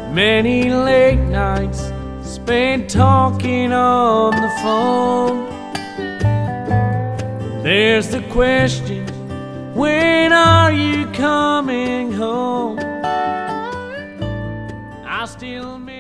Many late nights spent talking on the phone. There's the question, when are you coming home? I still miss